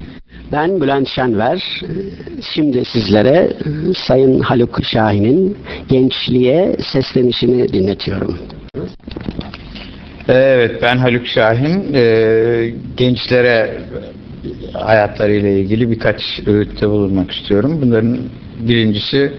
Ben Bülent Şenver. Şimdi sizlere Sayın Haluk Şahin'in gençliğe seslenişini dinletiyorum. Evet, ben Haluk Şahin. Gençlere hayatlarıyla ilgili birkaç öğütte bulunmak istiyorum. Bunların birincisi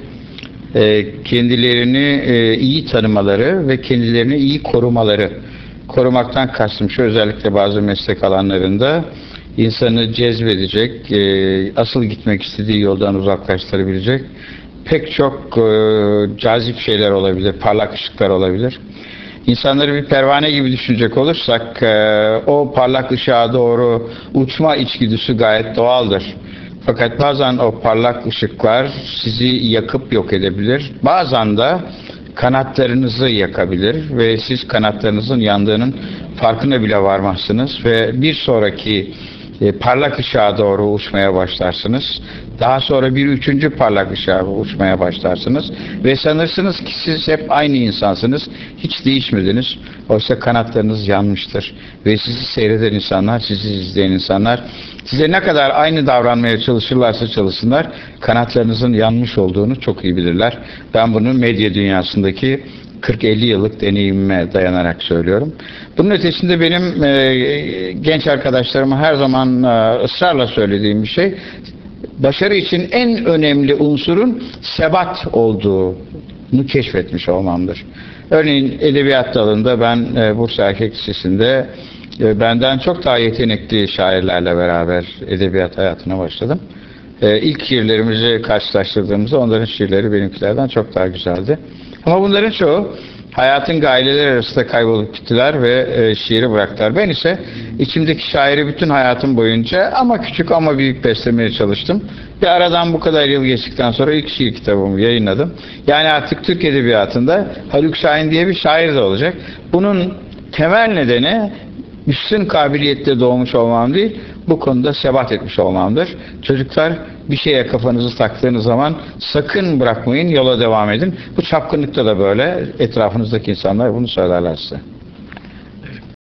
kendilerini iyi tanımaları ve kendilerini iyi korumaları. Korumaktan kastım şu, özellikle bazı meslek alanlarında insanı cezbedecek, asıl gitmek istediği yoldan uzaklaştırabilecek pek çok cazip şeyler olabilir, parlak ışıklar olabilir. İnsanları bir pervane gibi düşünecek olursak o parlak ışığa doğru uçma içgüdüsü gayet doğaldır. Fakat bazen o parlak ışıklar sizi yakıp yok edebilir. Bazen de kanatlarınızı yakabilir ve siz kanatlarınızın yandığının farkına bile varmazsınız ve bir sonraki parlak ışığa doğru uçmaya başlarsınız. Daha sonra bir üçüncü parlak ışığa uçmaya başlarsınız ve sanırsınız ki siz hep aynı insansınız, hiç değişmediniz. Oysa kanatlarınız yanmıştır ve sizi seyreden insanlar, sizi izleyen insanlar size ne kadar aynı davranmaya çalışırlarsa çalışsınlar, kanatlarınızın yanmış olduğunu çok iyi bilirler. Ben bunu medya dünyasındaki 40-50 yıllık deneyimime dayanarak söylüyorum. Bunun ötesinde benim genç arkadaşlarıma her zaman ısrarla söylediğim bir şey, başarı için en önemli unsurun sebat olduğunu keşfetmiş olmamdır. Örneğin edebiyat dalında ben Bursa Erkek Lisesi'nde benden çok daha yetenekli şairlerle beraber edebiyat hayatına başladım. İlk şiirlerimizi karşılaştırdığımızda onların şiirleri benimkilerden çok daha güzeldi. Ama bunların çoğu hayatın gaileleri arasında kaybolup gittiler ve şiiri bıraktılar. Ben ise içimdeki şairi bütün hayatım boyunca ama küçük ama büyük beslemeye çalıştım. Ve aradan bu kadar yıl geçtikten sonra ilk şiir kitabımı yayınladım. Yani artık Türk Edebiyatı'nda Haluk Şahin diye bir şair de olacak. Bunun temel nedeni üstün kabiliyette doğmuş olmam değil, bu konuda sebat etmiş olmamdır. Çocuklar, bir şeye kafanızı taktığınız zaman sakın bırakmayın, yola devam edin. Bu çapkınlıkta da böyle, etrafınızdaki insanlar bunu söylerler size.